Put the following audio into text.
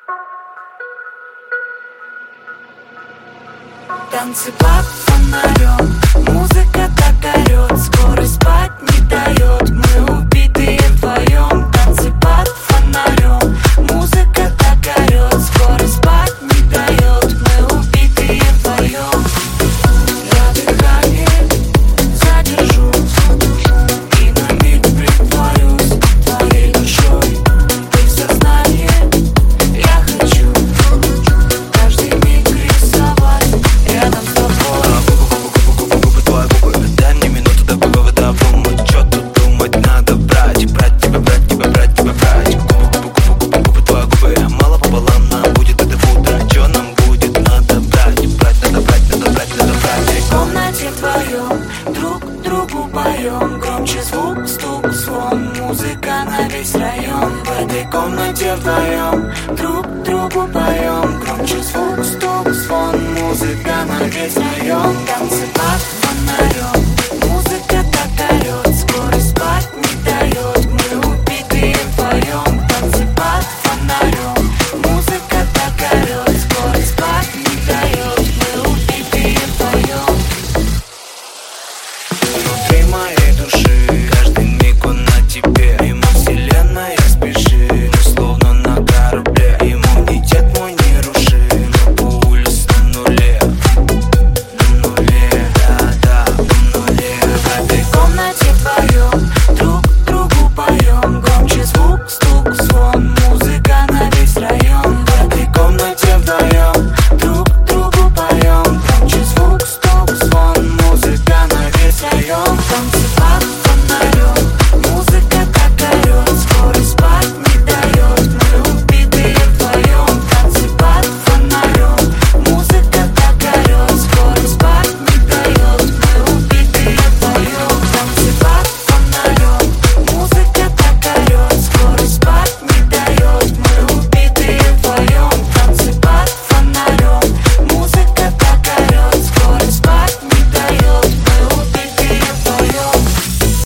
Танцы под фонарем, музыка так орёт, скоро спать не дает, мы убитые вдвоем. Танцы под фонарем, музыка так орёт, скоро спать не дает, мы убитые вдвоем. Я дыхание задержу и на миг притворюсь твоей душой. Ты в сознании, я хочу каждый миг рисовать рядом с тобой. Губы твои губы, дай мне минуту до вывода думать. Чё тут думать, надо брать, брать тебя, брать тебя, брать тебя, брать. Губы твои губы, мало пополам нам будет это в утро. Чё нам будет, надо брать, брать, надо брать, надо брать, надо брать. В комнате вдвоем друг другу поем, громче звук, стук, звон, музыка на весь район. В этой комнате вдвоем друг другу поем, громче звук, стук, звон, музыка на весь район. Танцы под фонарем, музыка так орёт.